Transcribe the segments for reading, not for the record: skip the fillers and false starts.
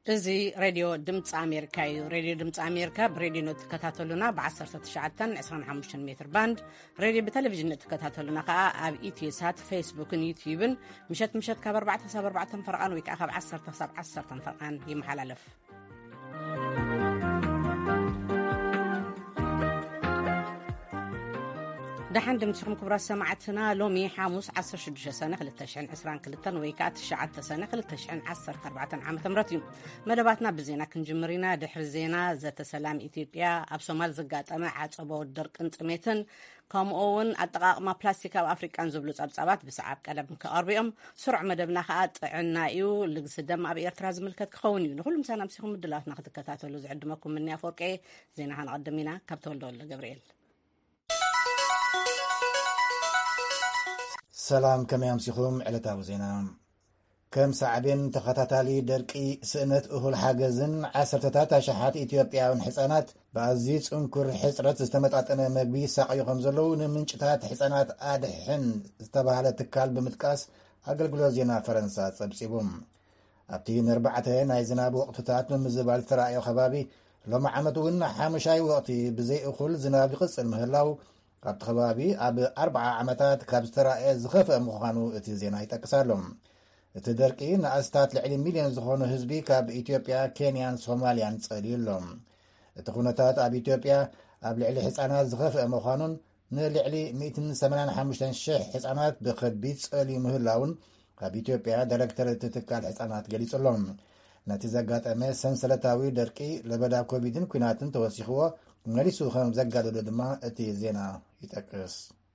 እዚ ሬድዮ ድምፂ ኣሜሪካ እዩ። ሬድዮ ድምፂ ኣሜሪካ ብሬድዮ ትከታተሉና ብ1925 ሜትር ባንድ ሬድዮ ብቴሌቭዥን ትከታተሉና ከዓ ኣብ ኢትዮሳት ፌስቡክን ዩቲዩብን ምሸት ካብ 4-4 ፈርቃን ወይ ከዓ ካብ 10-10 ፈርቃን ይመሓላለፍ። دحن دمتكم كبرى سمعتنا لومي حاموس 16 سنة 2022 ويكا 9 سنة 2014 عام تمرتيم مدباتنا بزينا كنجمرينا دحر زينا زت سلام إثيوبيا أب صومال زقاطمة عصبة ودرك انتميتن كمؤون أطقاقما بلاستيكا وأفريكان زبلو صبصبات بسعاب قلب كأربيهم سرع مدبنا خاط عنايو لقصدم أبي إرتراز ملكت كونيو نقول مسانا مسيهم مدلاتنا خدكتاتلو زعدمكم مني أفوركي زينا هنقدمينا كابتول دول جبريل سلام كم يمسيكم علتا وزينا كم ساعبين تخطاتالي درقي سنت أهل حاجزن عسرتتا شحات إثيوبيا ونحسانات بعزيز انكر حسرت استمتعتنا مقبي ساقيو خمزلو نمنشتات حسانات آدحن استبهالة تكال بمتكاس أقلقلو زينا فرنسا سبسيبهم أبتين 4 نايزناب وقتتات من مزبال ترائيو خبابي لما عمدون حامشاي وقتي بزي أخل زناب قص المهلاو قبت خبابي أب 4 عمتات كابسترائي زخفة مخانو اتي زينا يتكسالهم اتدركي نأستات لعلي مليون زخونو هزبي كاب إثيوبيا كينيان صوماليان تصيريلهم اتخونتات أب إثيوبيا أب لعلي حسانات زخفة مخانون نلعلي 185 شح حسانات بخبيت سألي مهلاون أب إثيوبيا دايركتر تتكال حسانات قليس لهم نتزاقات أمي سنسلتاوي دركي لبدا كوبيدين كويناتن توسيخوا مليسو خم زقادو دما اتي زينا يتكس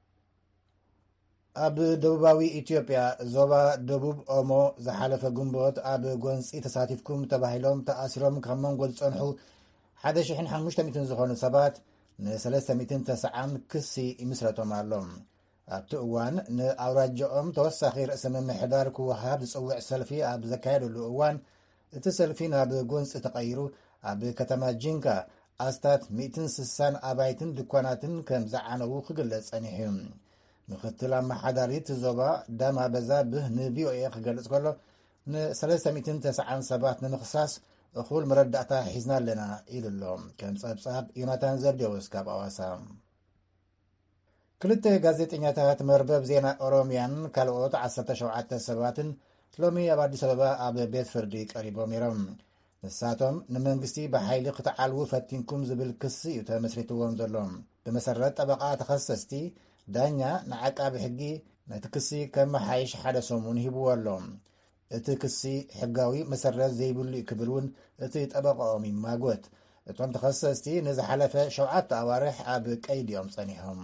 أب دبوباوي إثيوبيا زوبا دبوب أومو زحالف قنبوت أب قنصي تساتفكم تباهلهم تأسيرهم كمان قد صنحو 1500 زخون سبات ن390 كسي مسرتهم علوم أب تقوان نأوراجعهم توسخي رأس من محدار كوهاب تسوع سلفي أب زكايرو لأوان تسلفين أب قنصي تقيرو أب كتما جينكا أستات 160 أبايتن دكواناتن كم زعانو خقلت أنيهم مختلا محداريت زوبا داما بزا به نبيو ايه خقلت كله ن 397 نخصاص أخول مردعتا حزنا لنا إلى اللوم كم صاب يوناتان زرديوس كاب أواسام كلتا غازيتينياتات مربب زينا أوروميان كالوت 17 سباتن لومي أبادي سببا أب بيت فردي قريبو ميرم نساتهم نمنجستي بحيلي قطعالو فتنكم زبل كسي يتمسريتوهم زلهم بمسرات طبقات تخصصتي دانيا نعقاب حقي نتكسي كما حايش حدا سومون هيبوالهم اتكسي حقاوي مسرات زيبولي كبرون اتي طبقهم ماغوت اتوم تخصصتي نزحلفة شوعات أوارح أب كايديوم صنيهم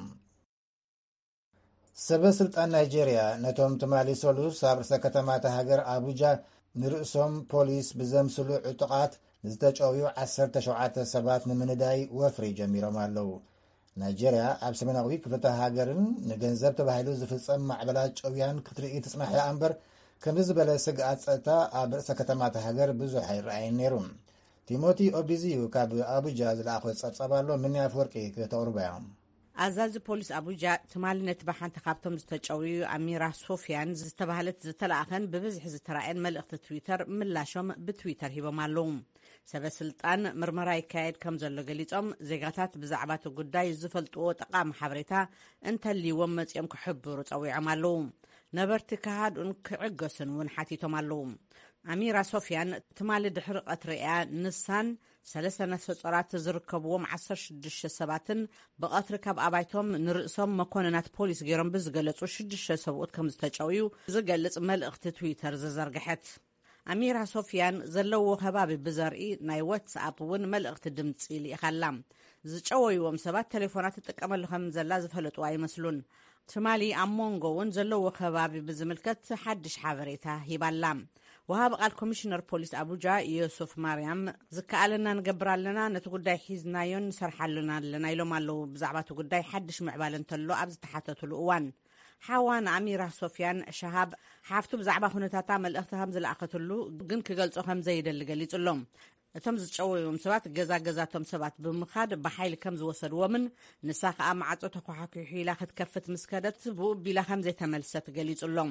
سبسلطان نيجيريا نتوم تمالي سولو سابرسا كتمات هاجر أبوجا نرأسهم بوليس بزمسلو عطقات نزدجويو 17 سبات نمنداي وفري جميرهم اللو نيجيريا أب سمناوي كفتا هاجرن نجنزب تباهلو زفصم معبلات جويان كترئي تصنح أمبر كمزبل سقعات سأتا أب سكتمات هاجر بزو حير عين نيرون تيموتي أوبيزيو كاب أبوجا زلاخوة صبصبالو من يافوركي كتورباهم أزاز بوليس أبوجا تمالي نتبحان تخابتهم زتجويو أميرة صوفيان زتبهلت زتلاخن ببزح زترائن ملقت تويتر ملاشهم بتويتر هيبا معلوم سبسلطان مرمراي كايد كمزلو قليتهم زيغاتات بزعباتو قداي زفلتو تقام حبريتا انت اللي ومت يمكو حبرو تقوي عمالوم نبرت كهاد انكعقسن ونحاتيتو معلوم أميرة صوفيان تمالي دحر قطريا نسان 3 نفسورات زركبوم 16 سباتن بقطر كاب أبايتهم نرأسهم مكوننات بوليس غيرهم بزغلصو 6 سبوت كم زتجاويو زغلص ملእኽቲ تويتر ززرغحت أميرة صوفيان زلو خبابي بزرئي ناي واتساب ون ملእኽቲ ድምፂ لإخلام زچويوم سبات تليفونات تقمل خم زلا زفلطوا يمسلون تمالي أمونغون زلو خبابي بزملكت حدش حبريتا هيبالام وهاب قال كوميشنر بوليس أبوجا يوسف مريم زكالنا نقبرالنا نتقداي حيزنايون سرحلنا لنا يلوم اللو بزعباتو قداي حدش معبالن تلو أبز تحتتو الأوان حوان أميرة صوفيان شهاب حافتو بزعبا خنتاتا ملأختهم زلأختلو قنك قلتو خم زيد اللي قليت اللوم እቶም ዝጨወዩም ሰባት ገዛቶም ሰባት ብምኻድ በኃይል ከም ዝወሰድዎምን ንሳኽ ኣብ ማዕጾ ተኳሓኪሑ ኢላ ክትከፍት ምስከደት ብኡቢላ ከም ዘይተመልሰት ገሊጹሎም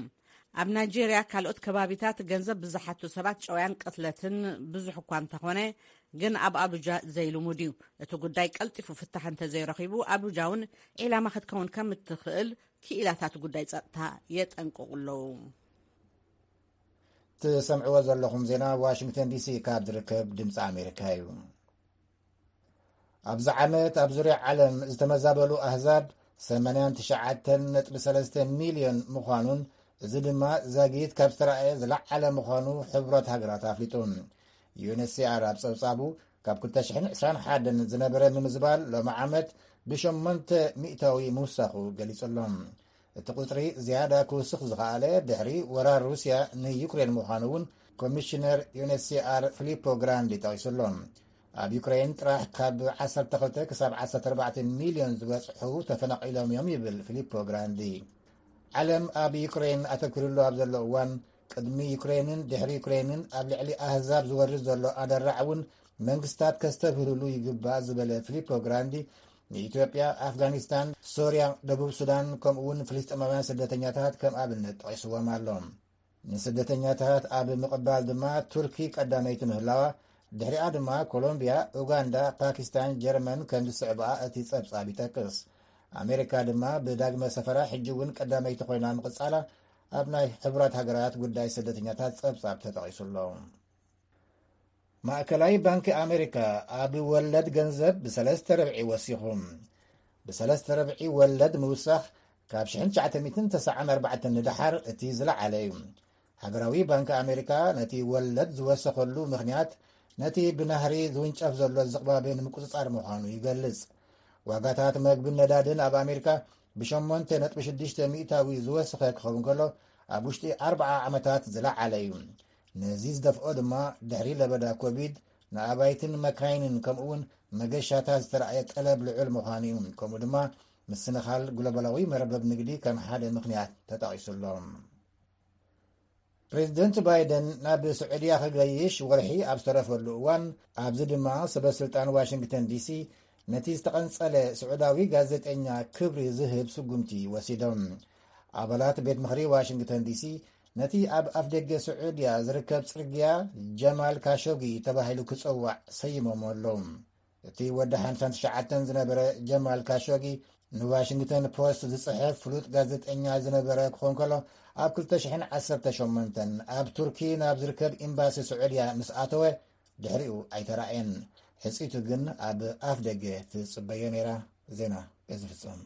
ኣብ ናይጄርያ ካልኦት ከባቢታት ገንዘብ ብዝሓቱ ሰባት ጨውያን ቅትለትን ብዙሕ እኳ እንተኾነ ግን ኣብ ኣቡጃ ዘይልሙድ እዩ። እቲ ጉዳይ ቀልጢፉ ፍታሕ እንተዘይረኺቡ ኣቡጃ እውን ዒላማ ክትከውን ከም እትኽእል ክኢላታት ጉዳይ ጸጥታ የጠንቅቁ ኣለዉ። ትሰምዕዎ ዘለኹም ዜና ዋሽንግተን ዲሲ ካብ ዝርከብ ድምፂ ኣሜሪካ እዩ። ኣብዚ ዓመት ኣብ ዙርያ ዓለም ዝተመዛበሉ ኣህዛብ 89.3 ሚልዮን ምዃኑን እዚ ድማ ዛጊት ካብ ዝተረኣየ ዝለዓለ ምዃኑ ሕብረት ሃገራት ኣፍሊጡ። ዩኤንኤችሲአር ኣብ ፀብጻቡ ካብ 2021 ዝነበረ ንምዝባል ሎሚ ዓመት ብ800 ምውሳኹ ገሊጹሎም። እቲ ቁፅሪ ዝያዳ ክውስኽ ዝኸኣለ ድሕሪ ወራር ሩስያ ንዩክሬን ምዃኑ እውን ኮሚሽነር ዩኤንኤችሲአር ፊሊፖ ግራንዲ ጠቒሱሎም። ኣብ ዩክሬን ጥራሕ ካብ 12 ክሳብ 14 ሚልዮን ዝበፅሑ ተፈናቒሎም እዮም ይብል ፊሊፖ ግራንዲ። ዓለም ኣብ ዩክሬን ኣተኲሩሉ ኣብ ዘሎ እዋን ቅድሚ ዩክሬንን ድሕሪ ዩክሬንን ኣብ ልዕሊ ኣህዛብ ዝወርድ ዘሎ ኣደራዕ እውን መንግስታት ከስተብህልሉ ይግባእ ዝበለ ፊሊፖ ግራንዲ ንኢትዮጵያ፣ ኣፍጋኒስታን፣ ሶርያ፣ ደቡብ ሱዳን ከምኡውን ፍልስጥማውያን ስደተኛታት ከም ኣብነት ጠቒስዎም ኣሎም። ንስደተኛታት ኣብ ምቕባል ድማ ቱርኪ ቀዳመይቲ ምህላዋ ድሕሪኣ ድማ ኮሎምቢያ፣ ኡጋንዳ፣ ፓኪስታን፣ ጀርመን ከም ዝስዕብኣ እቲ ጸብጻብ ይጠቅስ። ኣሜሪካ ድማ ብዳግመ ሰፈራ ሕጂ እውን ቀዳመይቲ ኮይና ምቕጻላ ኣብ ናይ ሕብራት ሃገራት ጉዳይ ስደተኛታት ጸብጻብ ተጠቒሱሎም። ማእከላዊ ባንኪ ኣሜሪካ ኣብ ወለድ ገንዘብ ብ3% ወሲኹም። ብ3% ወለድ ምውሳኽ ካብ 1994 ንድሓር እቲ ዝለዓለ እዩ። ሃገራዊ ባንኪ ኣሜሪካ ነቲ ወለድ ዝወሰኸሉ ምኽንያት ነቲ ብናህሪ ዝውንጨፍ ዘሎ ዝቕባቤ ንምቁፅጻር ምዃኑ ይገልጽ። ዋጋታት መግብን ነዳድን ኣብ ኣሜሪካ ብ8.6 ሚእታዊ ዝወስኸ ክኸውን ከሎ ኣብ ውሽጢ 40 ዓመታት ዝለዓለ እዩ። ነዚ ዝደፍኦ ድማ ድሕሪ ለበዳ ኮቪድ ንኣባይትን መካይንን ከምኡውን መገሻታት ዝተረኣየ ጠለብ ልዑል ምዃኑ እዩ። ከምኡ ድማ ምስንኻል ግሎባላዊ መረበብ ንግዲ ከም ሓደ ምኽንያት ተጠቒሱሎም። ፕሬዚደንት ባይደን ናብ ስዑድያ ክገይሽ ወርሒ ኣብ ዝተረፈሉ እዋን ኣብዚ ድማ ሰበስልጣን ዋሽንግተን ዲሲ ነቲ ዝተቐንጸለ ስዑዳዊ ጋዜጠኛ ክብሪ ዝህብ ስጉምቲ ወሲዶም። ኣባላት ቤት ምኽሪ ዋሽንግተን ዲሲ ነቲ ኣብ ኣፍደገ ስዑድያ ዝርከብ ጽርግያ ጀማል ካሾጊ ተባሂሉ ክጽዋዕ ሰይሞም ኣሎም። እቲ ወዲ 59 ዝነበረ ጀማል ካሾጊ ንዋሽንግተን ፖስት ዝጽሕፍ ፍሉጥ ጋዜጠኛ ዝነበረ ክኾን ከሎ ኣብ 2018 ኣብ ቱርኪ ናብ ዝርከብ ኤምባሲ ስዑድያ ምስ ኣተወ ድሕሪኡ ኣይተረኣየን። ሕጺቱ ግን ኣብ ኣፍ ደገ ትጽበዮ ነይራ። ዜና ዝፍጸም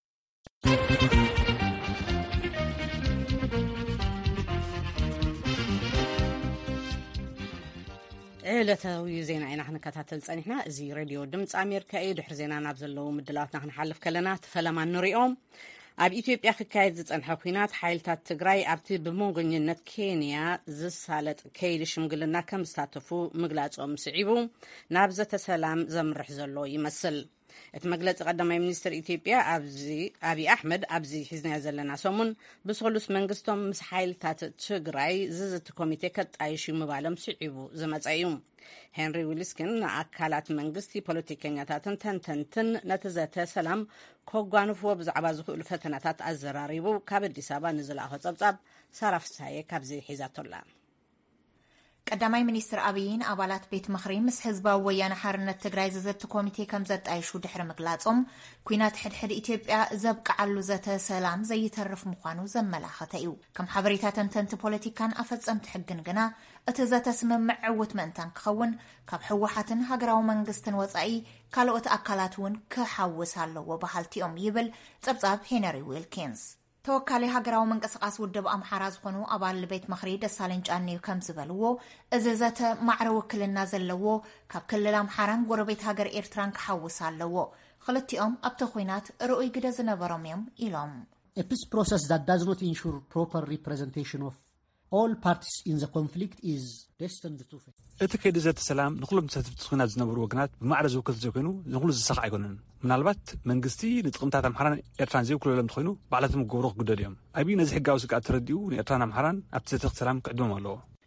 ዕለታዊ ዜና ኢና ክንከታተል ፀኒሕና። እዚ ሬድዮ ድምፂ ኣሜሪካ እዩ። ድሕሪ ዜና ናብ ዘለዉ ምድላዋትና ክንሓልፍ ከለና ተፈለማ ንሪኦም። ኣብ ኢትዮጵያ ክካየድ ዝጸንሐ ኩናት ሓይልታት ትግራይ ኣብቲ ብመንጎኝነት ኬንያ ዝሳለጥ ከይዲ ሽምግልና ከም ዝሳተፉ ምግላጾም ስዒቡ ናብ ዘተ ሰላም ዘምርሕ ዘሎ ይመስል። እቲ መግለፂ ቀዳማይ ሚኒስትር ኢትዮጵያ ኣብይ ኣሕመድ ኣብዚ ሒዝናዮ ዘለና ሰሙን ብሰሉስ መንግስቶም ምስ ሓይልታት ትግራይ ዝዝቲ ኮሚቴ ከጣይሹ ምባሎም ስዒቡ ዝመፀ እዩ። ሄንሪ ዊልስኪን ንኣካላት መንግስቲ ፖለቲከኛታትን ተንተንትን ነቲ ዘተ ሰላም ከጓንፍዎ ብዛዕባ ዝኽእሉ ፈተናታት ኣዘራሪቡ ካብ ኣዲስ ኣበባ ንዝለኣኸ ጸብጻብ ሳራፍሳየ ካብዚ ሒዛቶላ። ቀዳማይ ሚኒስትር ኣብይን ኣባላት ቤት ምኽሪ ምስ ህዝባዊ ወያነ ሓርነት ትግራይ ዝዘቲ ኮሚቴ ከም ዘጣይሹ ድሕሪ ምግላጾም ኩናት ሕድሕድ ኢትዮጵያ ዘብቅዓሉ ዘተ ሰላም ዘይተርፍ ምዃኑ ዘመላኸተ እዩ። ከም ሓበሬታ ተንተንቲ ፖለቲካን ኣፈጸምቲ ሕግን ግና እቲ ዘተ ስምምዕ ዕውት ምእንታን ክኸውን ካብ ሕወሓትን ሃገራዊ መንግስትን ወፃኢ ካልኦት ኣካላት እውን ክሓውስ ኣለዎ ባህልቲኦም ይብል ጸብጻብ ሄነሪ ዊልኪንስ። ተወካሊ ሃገራዊ መንቀስቃስ ውድብ ኣምሓራ ዝኾኑ ኣባል ቤት ምኽሪ ደሳለኝ ጫኔዩ ከም ዝበልዎ እዚ ዘተ ማዕረ ውክልና ዘለዎ ካብ ክልል ኣምሓራን ጎረቤት ሃገር ኤርትራን ክሓውስ ኣለዎ። ክልቲኦም ኣብቲ ኩናት ርኡይ ግደ ዝነበሮም እዮም ኢሎም። A peace process that does not ensure proper representation of all parties in the conflict is destined to fail. እቲ ከይዲ ዘተ ሰላም ንኩሎም ተሳተፍቲ ኩናት ዝነበሩ ወገናት ብማዕረ ዝውክል ዘይኮይኑ ንኩሉ ዝሰኽዕ ኣይኮነን። ምናልባት መንግስቲ ንጥቕምታት ኣምሓራን ኤርትራን ዘይውክለሎም እንተኮይኑ ባዕላቶም ክገብሮ ክግደዱ እዮም። ኣብይ ነዚ ሕጋዊ ስግኣት ተረዲኡ ንኤርትራን ኣምሓራን ኣብቲ ዘተ ሰላም ክዕድሞም ኣለዎ።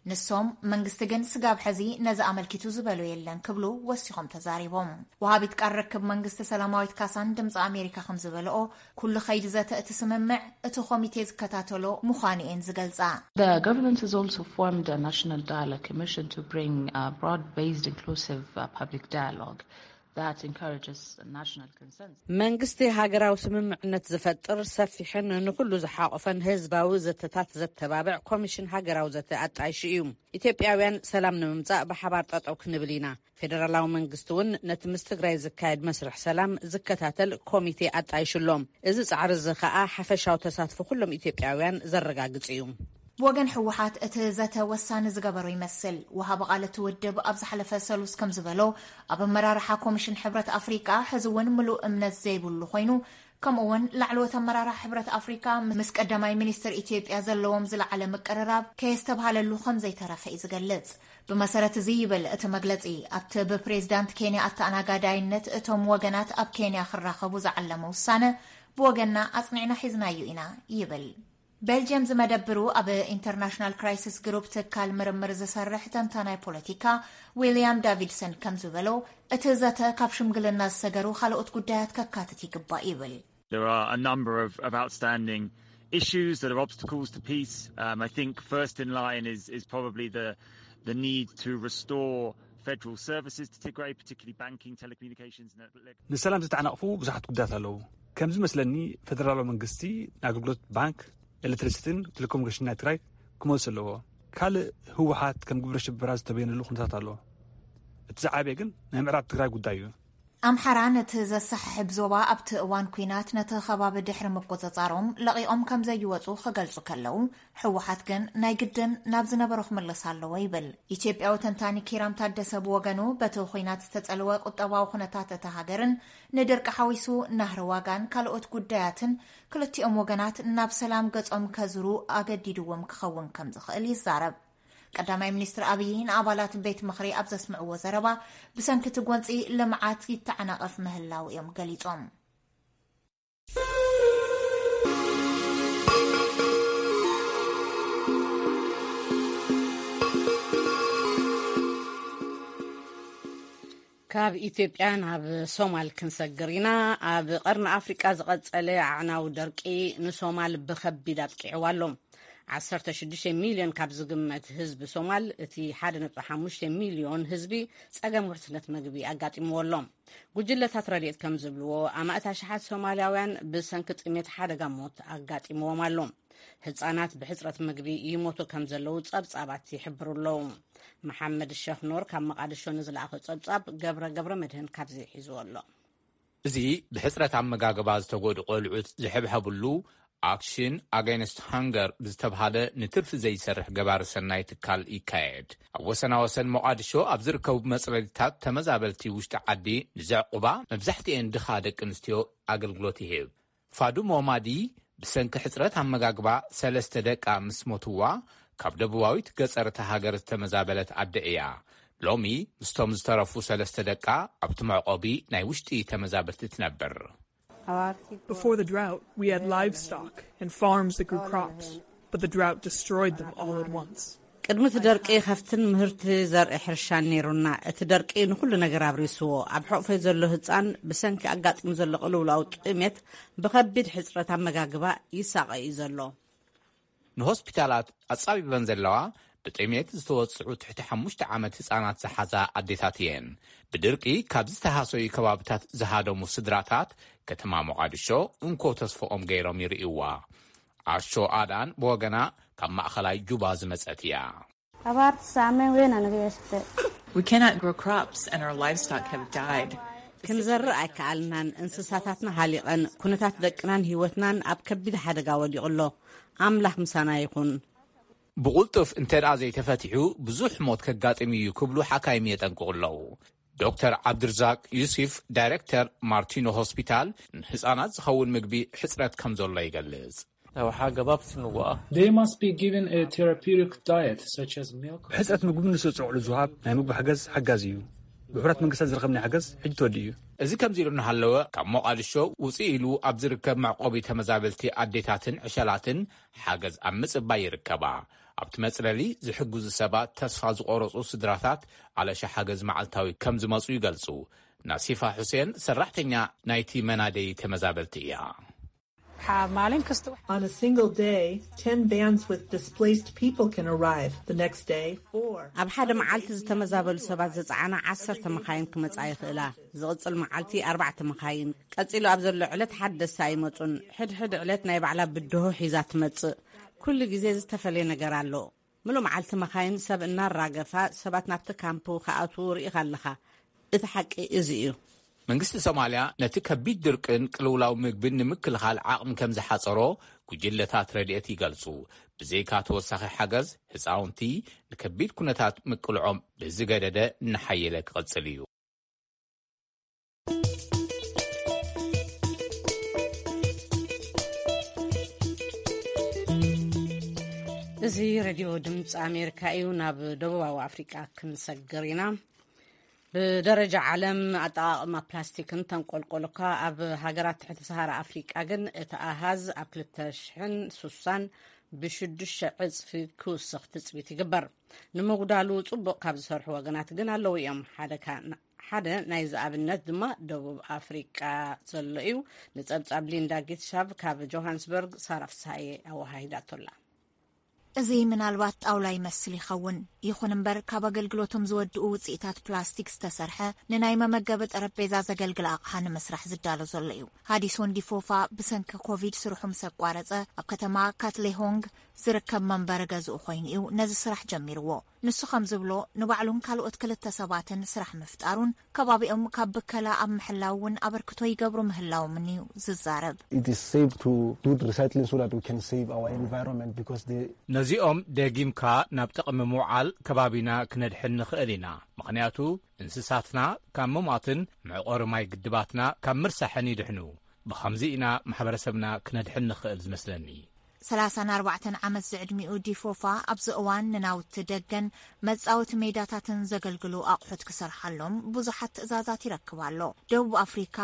ንሶም መንግስቲ ግን ስጋብ ሕዚ ነዚ ኣመልኪቱ ዝበሉ የለን ክብሉ ወሲኾም ተዛሪቦም ወሃቢት ቃል ርክብ መንግስቲ ሰላማዊት ካሳን ድምፂ ኣሜሪካ ከም ዝበልኦ ኩሉ ኸይዲ ዘተ እቲ ስምምዕ እቲ ኮሚቴ ዝከታተሎ ምዃኑኤን ዝገልጻ The government has also formed a national dialogue commission to bring a broad-based inclusive public dialogue that encourages national consensus. መንግስቲ ሃገራዊ ስምምዕነት ዝፈጥር ሰፊሕን ንኩሉ ዝሓቆፈን ህዝባዊ ዘተታት ዘተባብዕ ኮሚሽን ሃገራዊ ዘተ ኣጣይሽ እዩ ኢትዮጵያውያን ሰላም ንምምጻእ ብሓባር ጠጠው ክንብል ኢና ፌደራላዊ መንግስቲ እውን ነቲ ምስ ትግራይ ዝካየድ መስርሕ ሰላም ዝከታተል ኮሚቴ ኣጣይሽሎም እዚ ጻዕሪ እዚ ከዓ ሓፈሻዊ ተሳትፎ ኩሎም ኢትዮጵያውያን ዘረጋግጽ እዩ ወገን ሕወሓት እቲ ዘተ ወሳኒ ዝገበሩ ይመስል ወሃቢ ቃልቲ ውድብ ኣብ ዝሓለፈ ሰሉስ ከም ዝበሎ ኣብ ኣመራርሓ ኮሚሽን ሕብረት ኣፍሪካ ሕዚ እውን ምሉእ እምነት ዘይብሉ ኮይኑ ከምኡውን ላዕለዎት ኣመራርሓ ሕብረት ኣፍሪካ ምስ ቀዳማይ ሚኒስትር ኢትዮጵያ ዘለዎም ዝለዓለ ምቅርራብ ከየስተባሃለሉ ከም ዘይተረፈ እዩ ዝገልጽ ብመሰረት እዚ ይብል እቲ መግለጺ ኣብቲ ብፕሬዝዳንት ኬንያ ኣተኣናጋዳይነት እቶም ወገናት ኣብ ኬንያ ክራኸቡ ዝዓለመ ውሳነ ብወገንና ኣጽኒዕና ሒዝናዩ ኢና ይብል ቤልጅየም ዝመደብሩ ኣብ ኢንተርናሽናል ክራይሲስ ግሩፕ ትካል ምርምር ዝሰርሕ ተንታናይ ፖለቲካ ዊልያም ዳቪድሰን ከም ዝበሎ እቲ ዘተ ካብ ሽምግልና ዝሰገሩ ካልኦት ጉዳያት ከካትት ይግባእ ይብል There are a number of outstanding issues that are obstacles to peace. I think first in line is probably the need to restore federal services to Tigray, particularly banking, telecommunications and ንሰላም ዝተዓናቕፉ ብዙሓት ጉዳያት ኣለዉ ከምዚ መስለኒ ፌደራላዊ መንግስቲ ኣገልግሎት ባንክ ኤሌክትሪሲቲን ቴሌኮሙኒኬሽን ናይ ትግራይ ክመልስ ኣለዎ ካልእ ህወሓት ከም ግብረ ሽበራ ዝተበየነሉ ኩነታት ኣሎ እቲ ዝዓበየ ግን ናይ ምዕራብ ትግራይ ጉዳይ እዩ ኣምሓራ ነቲ ዘሳሕሕብ ዞባ ኣብቲ እዋን ኩናት ነቲ ከባቢ ድሕሪ ምቆፅጻሮም ለቂኦም ከም ዘይወፁ ክገልጹ ከለዉ ሕወሓት ግን ናይ ግድን ናብ ዝነበሮ ክምለስ ኣለዎ ይብል ኢትዮጵያዊ ተንታኒ ኪራም ታደሰ ብወገኑ በቲ ኩናት ዝተጸልወ ቁጠባዊ ኩነታት እታ ሃገርን ንድርቂ ሓዊሱ ናህሪ ዋጋን ካልኦት ጉዳያትን ክልቲኦም ወገናት ናብ ሰላም ገጾም ከዝሩ ኣገዲድዎም ክኸውን ከም ዝኽእል ይዛረብ ቀዳማይ ሚኒስትር ኣብይን ኣባላት ቤት ምኽሪ ኣብ ዘስምዕዎ ዘረባ ብሰንኪቲ ጎንፂ ልምዓት ይተዓናቐፍ ምህላው እዮም ገሊጾም ካብ ኢትዮጵያ ናብ ሶማል ክንሰግር ኢና ኣብ ቀርኒ ኣፍሪቃ ዝቐጸለ ኣዕናዊ ደርቂ ንሶማል ብኸቢድ ኣጥቂዕዋ ኣሎ 16 ሚልዮን ካብ ዝግመት ህዝቢ ሶማል እቲ 1.5 ሚልዮን ህዝቢ ጸገም ውሕስነት ምግቢ ኣጋጢምዎ ኣሎ ጉጅለታት ረድኤት ከም ዝብልዎ ኣማእታ ሸሓት ሶማልያውያን ብሰንኪ ጥሜት ሓደጋ ሞት ኣጋጢምዎም ኣሎ ህጻናት ብሕጽረት ምግቢ ይሞቱ ከም ዘለዉ ጸብጻባት ይሕብሩ ኣለዉ መሐመድ ሸኽ ኖር ካብ መቃድሾ ንዝለኣኸ ጸብጻብ ገብረ መድህን ካብ ሒዝዎ ኣሎ እዚ ብሕጽረት ኣመጋግባ ዝተጎድኡ ቆልዑት ዝሕብሐብሉ አክሽን አጋይንስት ሃንገር ብዝተባሃለ ንትርፊ ዘይሰርሕ ገባሪ ሰናይ ትካል ይካየድ ኣብ ወሰናወሰን ሞቃዲሾ ኣብ ዝርከቡ መጽለሊታት ተመዛበልቲ ውሽጢ ዓዲ ንዘዕቁባ መብዛሕትአን ድኻ ደቂ ኣንስትዮ ኣገልግሎት ይህብ ፋዱ ሞማዲ ብሰንኪ ሕጽረት ኣመጋግባ 3 ደቃ ምስ ሞትዋ ካብ ደቡባዊት ገጸርታ ሃገር ዝተመዛበለት ኣደ እያ ሎሚ ምስቶም ዝተረፉ 3 ደቃ ኣብቲ መዕቆቢ ናይ ውሽጢ ተመዛበልቲ ትነብር Before the drought, we had livestock and farms that grew crops, but the drought destroyed them all at once. ቅድሚ ትደርቂ ከፍትን ምህርቲ ዘርኢ ሕርሻን ነይሩና እቲ ደርቂ ንኩሉ ነገር ኣብሪስዎ ኣብ ሕቑፈይ ዘሎ ህፃን ብሰንኪ ኣጋጢሙ ዘሎ ቅልውላው ጥሜት ብከቢድ ሕፅረት ኣመጋግባ ይሳቀይ ዘሎ ንሆስፒታላት ኣጻቢበን ዘለዋ ብጥሜት ዝተወጽዑ ትሕቲ 5 ዓመት ህፃናት ዝሓዛ ኣዴታት እየን ብድርቂ ካብ ዝተሃሰዩ ከባብታት ዝሃደሙ ስድራታት ከተማ ሞቃዲሾ እንኮ ተስፎኦም ገይሮም ይርእይዋ ኣሾ ኣዳን ብወገና ካብ ማእኸላይ ጁባ ዝመጸት እያ We cannot grow crops and our livestock have died. ክንዘርእ ኣይከኣልናን እንስሳታትና ሃሊቐን ኩነታት ደቅናን ህይወትናን ኣብ ከቢድ ሓደጋ ወዲቑ ኣሎ ኣምላኽ ምሳና ይኹን ብቁልጡፍ እንተዳ ዘይተፈቲሑ ብዙሕ ሞት ከጋጥም እዩ ክብሉ ሓካይም የጠንቅቑ ኣለዉ ዶክተር ዓብድርዛቅ ዩሱፍ ዳይሬክተር ማርቲኖ ሆስፒታል ንህፃናት ዝኸውን ምግቢ ሕፅረት ከም ዘሎ ይገልጽ They must be given a therapeutic diet such as milk. ሕፅረት ምግቢ ንስፅዑሉ ዝውሃብ ናይ ምግቢ ሓገዝ እዩ ብሕብረት መንግስታት ዝረኸብናይ ሓገዝ ሕጂ ተወዲ እዩ እዚ ከምዚ ኢሉ እናሃለወ ካብ ሞቃዲሾ ውፅእ ኢሉ ኣብ ዝርከብ ማዕቆቢ ተመዛበልቲ ኣዴታትን ዕሸላትን ሓገዝ ኣብ ምጽባይ ይርከባ ኣብቲ መጽለሊ ዝሕግዙ ሰባት ተስፋ ዝቆረጹ ስድራታት ዓለሻ ሓገዝ መዓልታዊ ከም ዝመጹ ይገልጹ። ናሲፋ ሁሴን ሰራሕተኛ ናይቲ መናደይ ተመዛበልቲ እያ። On a single day, 10 vans with displaced people can arrive. The next day, 4. ኣብ ሓደ መዓልቲ ዝተመዛበሉ ሰባት ዘጻዓና 10 መኻይን ክመጻ ይኽእላ። ዝቕጽል መዓልቲ 4 መኻይን። ቀጺሉ ኣብ ዘሎ ዕለት ሓደስታ ይመጹን። ሕድሕድ ዕለት ናይ ባዕላ ብድሆ ሒዛ ትመጽእ። ኩሉ ግዜ ዝተፈለየ ነገር ኣሎ። ምሉ መዓልቲ መኻይን ሰብ እናራገፋ ሰባት ናብቲ ካምፕ ከኣትዉ ርኢኻ ኣለኻ። እቲ ሓቂ እዚ እዩ። መንግስቲ ሶማልያ ነቲ ከቢድ ድርቅን ቅልውላው ምግብን ንምክልኻል ዓቕሚ ከም ዝሓፀሮ ጉጅለታት ረድኤት ይገልጹ። ብዘይካ ተወሳኺ ሓገዝ ህፃውንቲ ንከቢድ ኩነታት ምቅልዖም ብዝገደደ እናሓየለ ክቕጽል እዩ። እዚ ሬድዮ ድምፂ ኣሜሪካ እዩ። ናብ ደቡባዊ ኣፍሪቃ ክንሰግር ኢና። ብደረጃ ዓለም ኣጠቃቅማ ፕላስቲክን ተንቆልቆልካ ኣብ ሃገራት ትሕቲ ሰሃራ ኣፍሪቃ ግን እቲ ኣሃዝ ኣብ 2060 ብ6 ዕፅፊ ክውስኽ ትፅቢት ይግበር። ንምጉዳሉ ጽቡቕ ካብ ዝሰርሑ ወገናት ግን ኣለዉ እዮም። ሓደ ናይ ዝኣብነት ድማ ደቡብ ኣፍሪቃ ዘሎ እዩ። ንጸብጻብ ሊንዳ ጊትሻብ ካብ ጆሃንስበርግ ሳራፍሳየ ኣወሃሂዳቶላ። እዚ ምናልባት ጣውላ ይመስል ይኸውን። ይኹን እምበር ካብ ኣገልግሎቶም ዝወድኡ ውፅኢታት ፕላስቲክ ዝተሰርሐ ንናይ መመገቢ ጠረጴዛ ዘገልግል ኣቕሓ ንምስራሕ ዝዳሎ ዘሎ እዩ። ሃዲሶን ዲፎፋ ብሰንኪ ኮቪድ ስርሑ ምስ ኣቋረፀ ኣብ ከተማ ካትሌሆንግ ዝርከብ መንበሪ ገዝኡ ኮይኑ እዩ ነዚ ስራሕ ጀሚርዎ። ንሱ ከም ዝብሎ ንባዕሉን ካልኦት 2 ሰባትን ስራሕ ምፍጣሩን ከባቢኦም ካብ ብከላ ኣብ ምሕላውን ኣበርክቶ ይገብሩ ምህላዎም እዩ ዝዛረብ። ነዚኦም ደጊምካ ናብ ጥቕሚ ምውዓል ከባቢና ክነድሕን ንኽእል ኢና። ምኽንያቱ እንስሳትና ካብ ምሟትን መዕቆሪ ማይ ግድባትና ካብ ምርሳሕን ይድሕኑ። ብኸምዚ ኢና ማሕበረሰብና ክነድሕን ንኽእል ዝመስለኒ። 34 ዓመት ዝዕድሚኡ ዲፎፋ ኣብዚ እዋን ንናውቲ ደገን መጻወቲ ሜዳታትን ዘገልግሉ ኣቑሑት ክሰርሓሎም ብዙሓት ትእዛዛት ይረክብ ኣሎ። ደቡብ ኣፍሪካ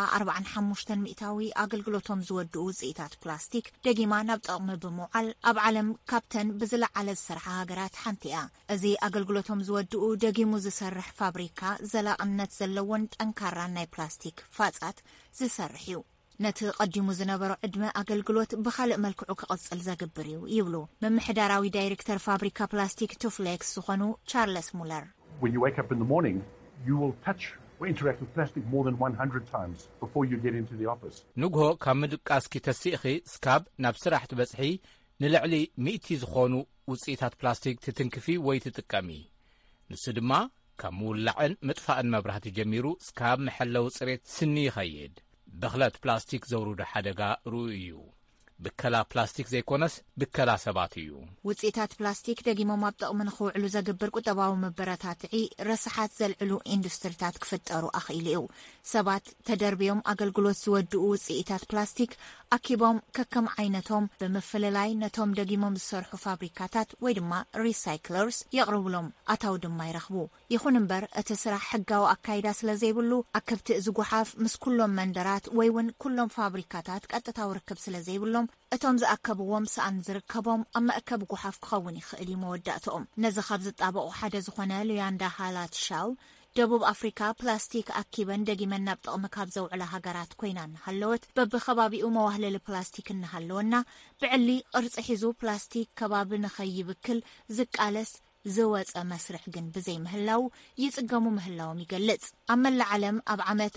45 ሚእታዊ ኣገልግሎቶም ዝወድኡ ውፅኢታት ፕላስቲክ ደጊማ ናብ ጥቕሚ ብምውዓል ኣብ ዓለም ካብተን ብዝለዓለ ዝሰርሓ ሃገራት ሓንቲ እያ። እዚ ኣገልግሎቶም ዝወድኡ ደጊሙ ዝሰርሕ ፋብሪካ ዘላቕነት ዘለዎን ጠንካራን ናይ ፕላስቲክ ፋጻት ዝሰርሕ እዩ። ነቲ ቀዲሙ ዝነበሮ ዕድመ ኣገልግሎት ብኻልእ መልክዑ ክቕጽል ዘግብር እዩ ይብሉ መምሕዳራዊ ዳይሬክተር ፋብሪካ ፕላስቲክ ቱፍሌክስ ዝኾኑ ቻርለስ ሙለር። When you wake up in the morning, you will touch or interact with plastic more than 100 times before you get into the office. ንግሆ ካብ ምድቃስኪ ተሲእኺ ስካብ ናብ ስራሕ ትበጽሒ ንልዕሊ 100 ዝኾኑ ውፅኢታት ፕላስቲክ ትትንክፊ ወይ ትጥቀሚ። ንሱ ድማ ካብ ምውላዕን ምጥፋእን መብራህቲ ጀሚሩ ስካብ መሐለዊ ጽሬት ስኒ ይኸይድ። ብኽለት ፕላስቲክ ዘውሩዶ ሓደጋ ርኡ እዩ። ብከላ ፕላስቲክ ዘይኮነስ ብከላ ሰባት እዩ። ውፅኢታት ፕላስቲክ ደጊሞም ኣብ ጥቕሚ ንኽውዕሉ ዘግብር ቁጠባዊ መበረታትዒ ረስሓት ዘልዕሉ ኢንዱስትሪታት ክፍጠሩ ኣኽኢሉ እዩ። ሰባት ተደርቢዮም ኣገልግሎት ዝወድኡ ውፅኢታት ፕላስቲክ ኣኪቦም ከከም ዓይነቶም ብምፍልላይ ነቶም ደጊሞም ዝሰርሑ ፋብሪካታት ወይ ድማ ሪሳይክለርስ የቕርብሎም ኣታው ድማ ይረኽቡ። ይኹን እምበር እቲ ስራሕ ሕጋዊ ኣካይዳ ስለ ዘይብሉ ኣከብቲ ዝጉሓፍ ምስ ኩሎም መንደራት ወይ እውን ኩሎም ፋብሪካታት ቀጥታዊ ርክብ ስለ ዘይብሎም እቶም ዝኣከብዎም ሰኣን ዝርከቦም ኣብ መእከብ ጉሓፍ ክኸውን ይኽእል እዩ መወዳእትኦም። ነዚ ካብ ዝጣበቑ ሓደ ዝኾነ ሉያንዳ ሃላት ሻው ደቡብ ኣፍሪካ ፕላስቲክ ኣኪበን ደጊመን ናብ ጥቕሚ ካብ ዘውዕላ ሃገራት ኮይና እናሃለወት በብኸባቢኡ መዋህለሊ ፕላስቲክ እናሃለወና ብዕሊ ቅርፂ ሒዙ ፕላስቲክ ከባቢ ንኸይብክል ዝቃለስ ዝወፀ መስርሕ ግን ብዘይ ምህላው ይጽገሙ ምህላዎም ይገልጽ። ኣብ መላእ ዓለም ኣብ ዓመት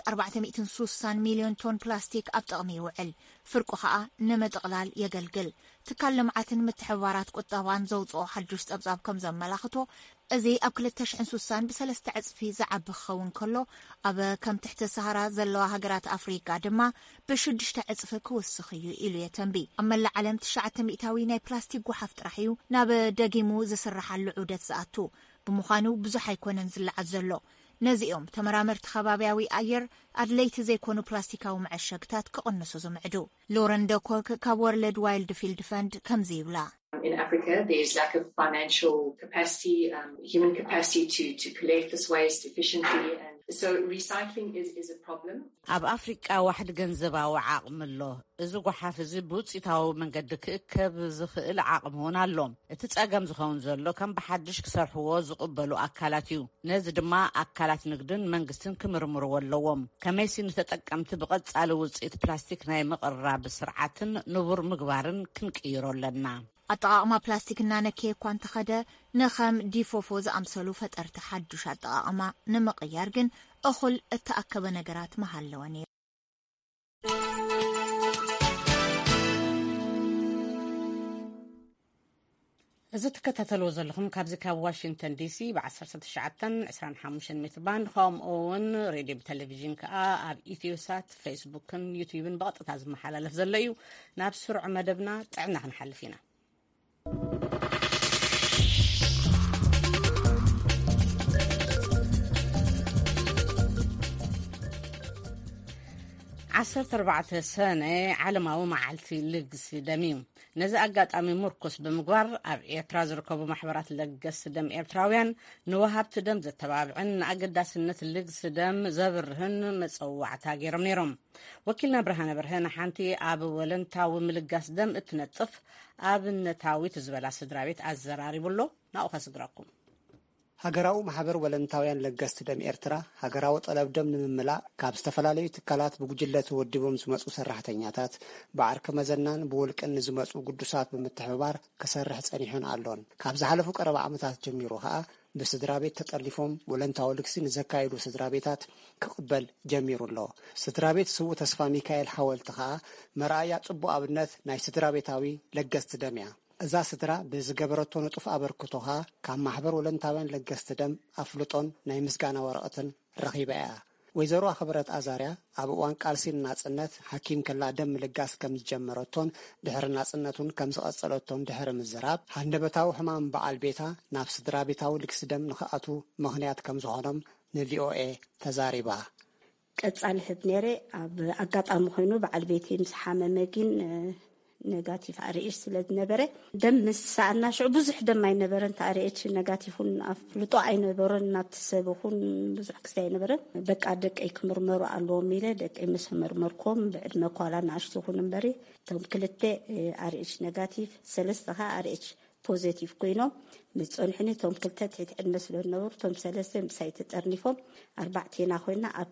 460 ሚሊዮን ቶን ፕላስቲክ ኣብ ጥቕሚ ይውዕል። ፍርቁ ከዓ ንምጥቕላል የገልግል። ትካል ልምዓትን ምትሕብባራት ቁጠባን ዘውፅኦ ሓዱሽ ጸብጻብ ከም ዘመላኽቶ እዚ ኣብ 2060 ብ3 ዕፅፊ ዝዓቢ ክኸውን ከሎ ኣብ ከም ትሕቲ ሰሃራ ዘለዋ ሃገራት ኣፍሪካ ድማ ብ6 ዕፅፊ ክውስኽ እዩ ኢሉ የተንቢ። ኣብ መላእ ዓለም 9 ሚእታዊ ናይ ፕላስቲክ ጉሓፍ ጥራሕ እዩ ናብ ደጊሙ ዝስራሓሉ ዑደት ዝኣቱ። ብምዃኑ ብዙሕ ኣይኮነን ዝለዓል ዘሎ። ነዚኦም ተመራመርቲ ከባቢያዊ ኣየር ኣድለይቲ ዘይኮኑ ፕላስቲካዊ መዐሸግታት ክቕንሱ ዝምዕዱ። ሎረን ደኮክ ካብ ወርልድ ዋይልድ ፊልድ ፈንድ ከምዚ ይብላ። In Africa, there's lack of financial capacity, human capacity to collect this waste efficiently. And So recycling is a problem. ኣብ ኣፍሪቃ ዋሕድ ገንዘባዊ ዓቕሚ ኣሎ። እዚ ጓሓፍ እዚ ብውፅኢታዊ መንገዲ ክእከብ ዝኽእል ዓቕሚ እውን ኣሎ። እቲ ጸገም ዝኸውን ዘሎ ከም ብሓድሽ ክሰርሕዎ ዝቕበሉ ኣካላት እዩ። ነዚ ድማ ኣካላት ንግድን መንግስትን ክምርምርዎ ኣለዎም። ከመይሲ ንተጠቀምቲ ብቐጻሊ ውፅኢት ፕላስቲክ ናይ ምቕራብ ስርዓትን ንቡር ምግባርን ክንቅይሮ ኣለና። ኣጠቃቅማ ፕላስቲክ እናነከየ እኳ እንተኸደ ንኸም ዲፎፎ ዝኣምሰሉ ፈጠርቲ ሓዱሽ ኣጠቃቅማ ንምቕያር ግን እኹል እተኣከበ ነገራት መሃለወን እዩ። እዚ ትከታተልዎ ዘለኹም ካብዚ ካብ ዋሽንግተን ዲሲ ብ1925 ሜትር ባንድ ከምኡውን ሬድዮ ብቴሌቭዥን ከዓ ኣብ ኢትዮሳት ፌስቡክን ዩቲዩብን ብቐጥታ ዝመሓላለፍ ዘሎ እዩ። ናብ ስሩዕ መደብና ጥዕና ክንሓልፍ ኢና። 14 ሰነ ዓለማዊ መዓልቲ ልግሲ ደም እዩ። ነዚ ኣጋጣሚ ምርኩስ ብምግባር ኣብ ኤርትራ ዝርከቡ ማሕበራት ለገስቲ ደም ኤርትራውያን ንወሃብቲ ደም ዘተባብዕን ንኣገዳስነት ልግሲ ደም ዘብርህን መፀዋዕታ ገይሮም ነይሮም። ወኪልና ብርሃነ በርሀ ንሓንቲ ኣብ ወለንታዊ ምልጋስ ደም እትነጥፍ ኣብነታዊት ዝበላ ስድራ ቤት ኣዘራሪቡሎ ናብኡ ከስግረኩም። ሃገራዊ ማሕበር ወለንታውያን ለገስቲ ደም ኤርትራ ሃገራዊ ጠለብ ደም ንምምላእ ካብ ዝተፈላለዩ ትካላት ብጉጅለ ተወዲቦም ዝመፁ ሰራሕተኛታት ብዓርኪ መዘናን ብውልቅን ዝመፁ ቅዱሳት ብምትሕብባር ክሰርሕ ፀኒሑን ኣሎን። ካብ ዝሓለፉ ቀረባ ዓመታት ጀሚሩ ከዓ ብስድራ ቤት ተጠሊፎም ወለንታዊ ልግሲ ንዘካይዱ ስድራ ቤታት ክቅበል ጀሚሩ ኣሎ። ስድራ ቤት ስውእ ተስፋ ሚካኤል ሓወልቲ ከዓ መርኣያ ጽቡቅ ኣብነት ናይ ስድራ ቤታዊ ለገስቲ ደም እያ። እዛ ስድራ ብዝገበረቶ ንጡፍ ኣበርክቶኻ ካብ ማሕበር ወለንታውያን ለገስቲ ደም ኣፍልጦን ናይ ምስጋና ወረቐትን ረኺባ እያ። ወይዘሮ ኣኽብረት ኣዛርያ ኣብ እዋን ቃልሲ ናጽነት ሓኪም ከላ ደም ምልጋስ ከም ዝጀመረቶን ድሕሪ ናጽነቱን ከም ዝቐጸለቶን ድሕሪ ምዝራብ ሃንደበታዊ ሕማም በዓል ቤታ ናብ ስድራ ቤታዊ ልግሲ ደም ንኽኣቱ ምኽንያት ከም ዝኾኖም ንቪኦኤ ተዛሪባ። ቀጻሊ ህብ ነይረ ኣብ ኣጋጣሚ ኮይኑ በዓል ቤቴ ምስ ሓመመ ግን ነጋቲቭ ኣርኤች ስለዝነበረ ደም ምስሳእና ሽዑ ብዙሕ ደም ኣይነበረን። ታርኤች ነጋቲቭን ኣፍልጦ ኣይነበረን። ናብቲ ሰብ ይኹን ብዙሕ ክስቲ ኣይነበረን። በቃ ደቀይ ክምርመሩ ኣለዎም ኢለ ደቀይ ምስ መርመርኮም ብዕድመ ኳላ ንኣሽቱ ይኹን እምበሪ እቶም ክልተ ኣርኤች ነጋቲቭ ሰለስተ ከዓ ኣርኤች ፖዚቲቭ ኮይኖም ምስ ፀንሑኒ እቶም ክልተ ትሕቲ ዕድመ ስለዝነበሩ እቶም ሰለስተ ምሳይ ተጠርኒፎም 4 ኮይና ኣብ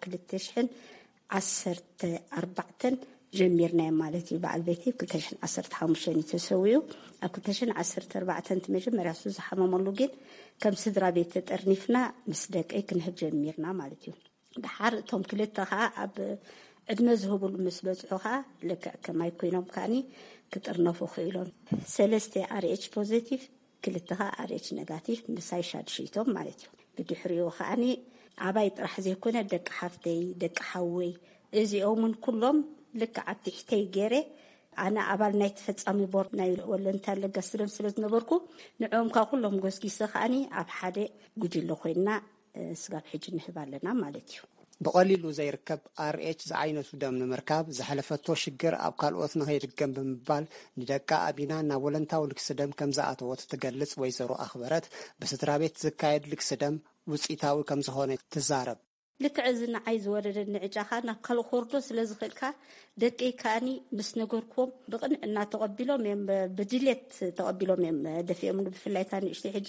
2014 ጀሚርና ማለት እዩ። በዓል ቤቴ 2015 ተሰውዩ ኣብ 2014 መጀመርያ ሱ ዝሓመመሉ ግን ከም ስድራ ቤት ተጠርኒፍና ምስ ደቀይ ክንህብ ጀሚርና ማለት እዩ። ድሓር እቶም ክልተ ከዓ ኣብ ዕድመ ዝህብሉ ምስ በፅሑ ከዓ ልክዕ ከማይ ኮይኖም ከዓኒ ክጥርነፉ ክኢሎም ሰለስተ ኣርኤች ፖዚቲቭ ክልተ ከዓ ኣርኤች ኔጋቲቭ ምሳይ ሻድሽቶም ማለት እዩ። ብድሕሪኡ ከዓኒ ኣባይ ጥራሕ ዘይኮነ ደቂ ሓፍተይ ደቂ ሓወይ እዚኦምን ኩሎም ልክዕ ኣብ ትሕተይ ገይረ ኣነ ኣባል ናይ ተፈጻሚ ቦርድ ናይ ወለንታ ለገስቲ ደም ስለዝነበርኩ ንዕኦም ካ ኩሎም ጎስጊሰ ከዓኒ ኣብ ሓደ ጉጅለ ኮይና ስጋብ ሕጂ ንህብ ኣለና ማለት እዩ። ብቐሊሉ ዘይርከብ ኣርኤች ዝዓይነቱ ደም ንምርካብ ዝሓለፈቶ ሽግር ኣብ ካልኦት ንኸይድገም ብምባል ንደቃ ኣቢና ናብ ወለንታዊ ልግሲ ደም ከም ዝኣተወት ትገልጽ ወይዘሮ ኣኽበረት ብስድራ ቤት ዝካየድ ልግሲ ደም ውፅኢታዊ ከም ዝኾነ ትዛረብ። ልክዕ እዚ ንዓይ ዝወረደ ንዕጫኻ ናብ ካልእ ኮርዶ ስለዝኽእልካ ደቀይ ከዓኒ ምስ ነገርኩም ብቕንዕና ተቐቢሎም እዮም ብድሌት ተቐቢሎም እዮም ደፊኦም ብፍላይታ ንእሽተይ ሕጂ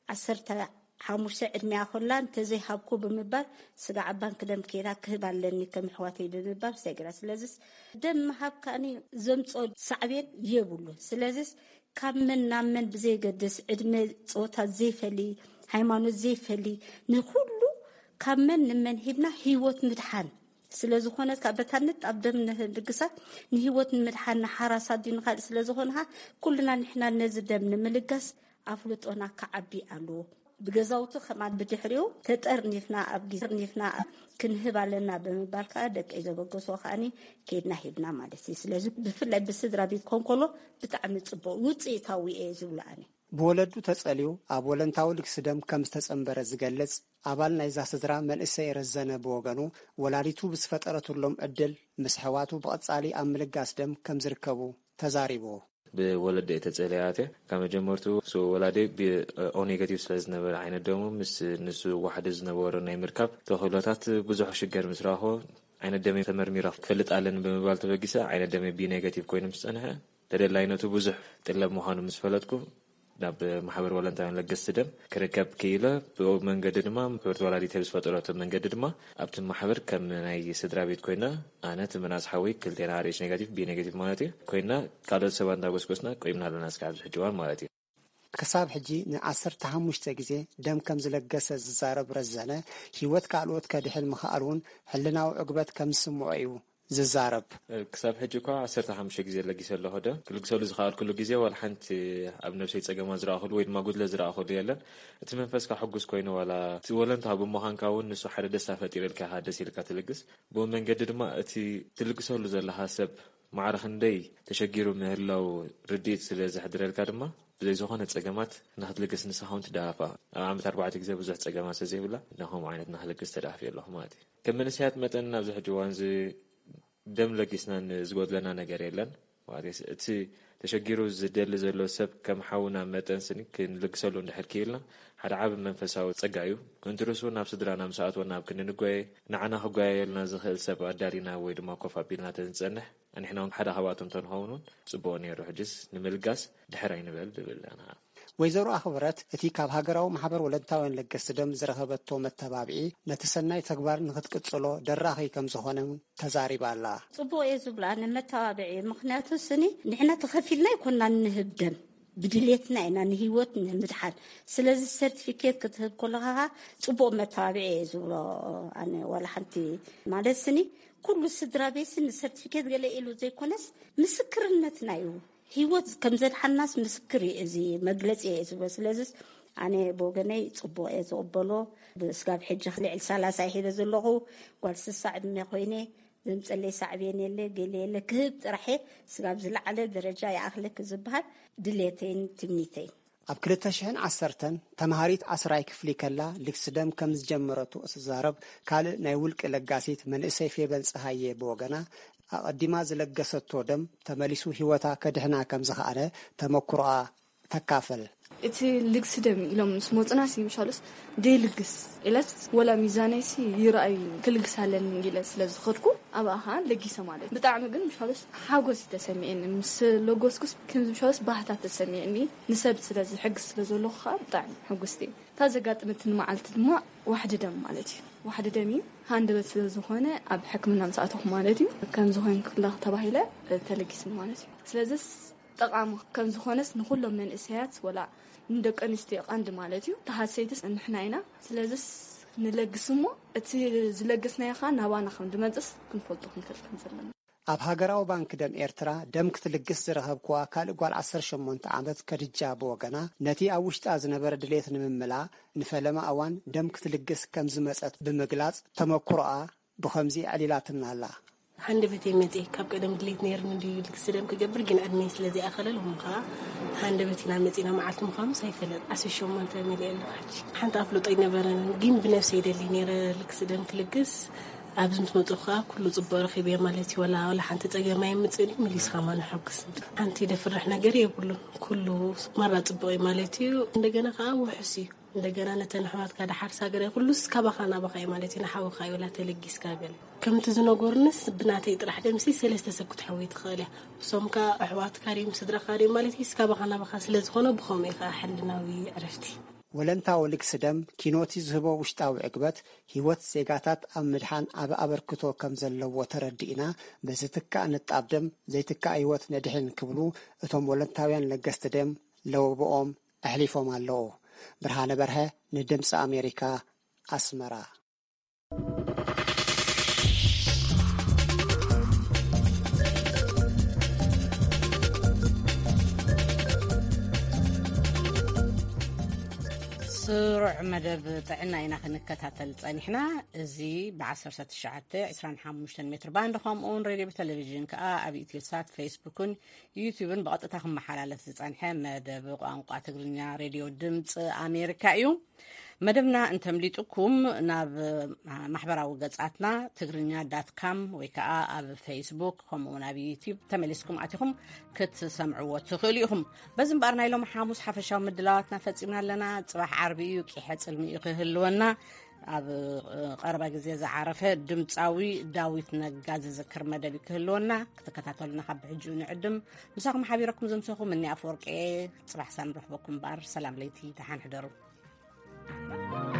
15 ዕድሜያ ኮላ እንተዘይሃብኩ ብምባል ስጋ ዓባንክ ደም ከይዳ ክህብ ኣለኒ ከም ኣሕዋተይ ብምባል ሰግራ ስለዚ ደም ምሃብ ከዓኒ ዘምፆ ሳዕቤን የብሉ ስለዚ ካብ መን ናብ መን ብዘይገድስ ዕድመ ፆታ ዘይፈሊ ሃይማኖት ዘይፈሊ ንኩሉ ካብ መን ንመን ሂብና ህይወት ምድሓን ስለዝኾነ ካብታነት ኣብ ደም ንልግሳት ንህይወት ምድሓን ሓራሳት ድንኻል ስለዝኾነها ኩልና ንሕና ነዚ ደም ንምልጋስ ኣፍልጦና ከዓቢ ኣለዎ። ብገዛውቱ ከማን ብድሕሪው ተጠርኒፍና ኣብ ጊዜርኒፍና ክንህብ ኣለና ብምባል ከዓ ደቀይ ዘበገሶ ከዓኒ ከይድና ሂብና ማለት እዩ። ስለዚ ብፍላይ ብስድራ ቤት ኮንኮሎ ብጣዕሚ ጽቡቕ ውፅኢታዊ እየ ዝብላኒ ብወለዱ ተጸልዩ ኣብ ወለንታዊ ልግሲ ደም ከም ዝተጸንበረ ዝገልጽ ኣባል ናይዛ ስድራ መንእሰይ ረዘነ ብወገኑ ወላዲቱ ብዝፈጠረትሎም ዕድል ምስ ሕዋቱ ብቐጻሊ ኣብ ምልጋስ ደም ከም ዝርከቡ ተዛሪቡ بولد تتصلياته كما جمرتو سو ولادي او نيجاتيف سلاز نبر عين الدم مس نسو واحد زنبور ناي مركب تخلطات بزح شجر مسراخو عين الدم تمرميرا فلت علن بمبال تبقيسا عين الدم بي نيجاتيف كوين مسنها تدلاينتو بزح طلب مهانو مسفلتكو ناب محبر ولنتاين لقس دم كركب كيلا بمن قددما محبر ولادي تلبس فطرات من قددما ابت محبر كم ناي سدرا بيت كوينا انا تمناس حوي كلتين عاريش نيجاتيف بي نيجاتيف مالتي كوينا قالت سبان داغوسكوسنا قيمنا لناس كعب حجوان مالتي كساب حجي نعصر تحمشت غزي دم كم زلقس ززارب رزانه هيوت كالوت كدحل مخالون حلناو عقبت كم سمعيو ززارب كساب حجكو 15 غزي لقيس له هدا كل غسول زخال كل غزي ولا حنت اب نفسي صقما زراخل ويد ما قد لزراخل يلن اتمنفس كحجس كوين ولا تولنت ابو مهانكاون نسو حد دسافت يلك حدث يلك تلقس بو منقد دما اتي تلقسو لزل حسب معرخ ندي تشجيرو مهلو رديت سلاز حدرلك دما بزي زخونه صقمات نحتلقس نساهم تدافع عام 4 غزي بزح صقمات سزي بلا نهم عينت نحلقس تدافع الله ماتي كم نسيات متن بزح جوانزي دم لقيسنا زود لنا نجار يلن وعديس تي تشجيرو زدل زلو سب كم حاونا متن سني كن لقسلو نحكيلنا حد عاب منفساو تصقعيو كنترسو نفس درانا مساعات وناب كن نقوي نعنا هقوي لنا زخل سب دارينا ويد ما كوفا بينا تنصنح ان احنا حدا هواتهم تنهونون صبوني يروح جس نملقاس دحرين بل انا ويزرو أخبرت اتي كاب هاجراو محبر ولنتاوين لقس دم زرهبتو متبابعي نتسناي تكبار نخدقصلو دراخي كم زخونه تزاري بالا صبو يزبلا متبابعي مخنياتو سني نحنا تخفيلنا كنا نهدم بدليتنا إن نهيوت نمدحان سلز السيرتيفيكيت كتهب كلها صبو متبابعي يزبلا أنا ولا حنتي مالسني كل السدرابيسن السيرتيفيكيت قال إلو زي كونس مسكرنتنا يو هيوت كم زاد حناس مسكري ازي مجلس ايز بس لازم انا بوغني صبو ايز قبلو بسقاب حجه خلي 30 هيدا زلغو قال ساعد ما خويني زمصلي ساعبين يله قليله كهب طرحي سقاب زل على درجه ياخلك زبحال دليتين تمنيتين اب كلتشهن عسرتن تمهاريت 10 كفلي كلا لكسدم كم زجمرتو اسزارب قال ناي ولق لغاسيت من اسيف يبلصحايه بوغنا أقدما زلقسطو دم تمليسو هيوتا كدحنا كم زخانه تمكرا تكافل اتي لكسدم يلوم سموطناسي مشالس دي لغس إلاس ولا ميزانيسي يرأي كلغس هالن انجلس لزخدكو اباها لغيسه مالت بطعم ግን مشالس حاغوس تسميني مس لوغوسكس كم مشالس باهتا تسميني نسب ስለዚ حق ስለዘሎ بطعم حغستي تازغاطمتن معلت دما واحد دم مالتي واحد دمي هاند بس زخونه اب حكمنا مساعته مالتي كان زخون كله تباهيله تلقيسن مالتي ስለዚህ ጠቃሙ كان زخونس نخلو من اسيات ولا ندق انستي قند مالتي تحسيتس نحنا اينا ስለዚህ نلقسمو اتي زلقسنا يخا نابانا خم دمصس كنفلطو كنزلنا اب هاجراو بانك دم ايرترا دم كتلقس زرهبكوا كال قال 18 عامت كدجا بوغنا نتي اوشتا زنبر دليت نمملا نفلما اوان دم كتلقس كم زمصت بمغلاص تمكرا بخمزي عليلاتنا الله عند بيتي متي كاب قدم دليت نير ندي لكسدم كجبر جن ادمي سلازي اخللهم خا عند بيتنا متينا معلتم خمس هيفلت اسشوم انت مليل حاجه حنت افلطي نبرن جين بنفسي دلي نير لكسدم كلقس ابزم تمطخا كل صبر خبي مالتي ولا حنت صقما يمصلي مليس خمان حقس انت دفرح ነገር يقول كله مره صبوي مالتي እንደገና خا وحسي እንደገና ነተንحوات ካደ حرس ሀገር ሁሉስ ካባኻና ባኻይ ማለቴ ነሐው ኻይ ወላ ተለጊስ ካገል ከምት ዝነጎርንስ ብናተይ ጥራሕ ደምሲ ሰለስተ ሰኩት حويت خالي ሶምካ አሕዋት ካሪም ስድራ ካሪም ማለቴ ስካባኻና ባኻ ስለዝኾነ ብኾም ይኻ حلናዊ عرفتي ولنتاو لكسدم كينوتي زهبو وشتاو عقبت هيوت زيغاتات امدحان اب ابركتو كم زلو تردينا بزتكا نطابدم زيتكا ايوت ندحن كبلو اتوم ولنتاويان لغستدم لو بوم احليفوم الله برهانه برها ندمس امريكا اسمرا سرع مدب طعنا إنا خنكتاتل صنيحنا زي ب19 25 متر باندخم اون راديو بالتلفزيون كا ابي تلسات فيسبوكن يوتيوبن بقطتاكم محلالف صنيحه مدب قانقا تግርኛ راديو ድምጽ امريكا እዩ መደብና እንተምሊጥኩም ናብ ማሕበራዊ ገጻትና ትግርኛ.com ወይ ከዓ ኣብ ፌስቡክ ከምኡውን ኣብ ዩቲዩብ ተመሊስኩም ኣቲኹም ክትሰምዕዎ ትኽእሉ ኢኹም። በዚ እምበኣርና ኢሎም ሓሙስ ሓፈሻዊ ምድላዋትና ፈፂምና ኣለና። ጽባሕ ዓርቢ እዩ ቂሐ ጽልሚ ክህልወና ኣብ ቀረባ ግዜ ዝዓረፈ ድምፃዊ ዳዊት ነጋ ዝዝክር መደብ ክህልወና ክትከታተሉና ካብ ሕጂ ንዕድም ምሳኹም ሓቢረኩም ዘምሰኹም እኒ ኣፈወርቂ ጽባሕ ሳንረኽበኩም እምበር ሰላም ለይቲ ተሓንሕደሩ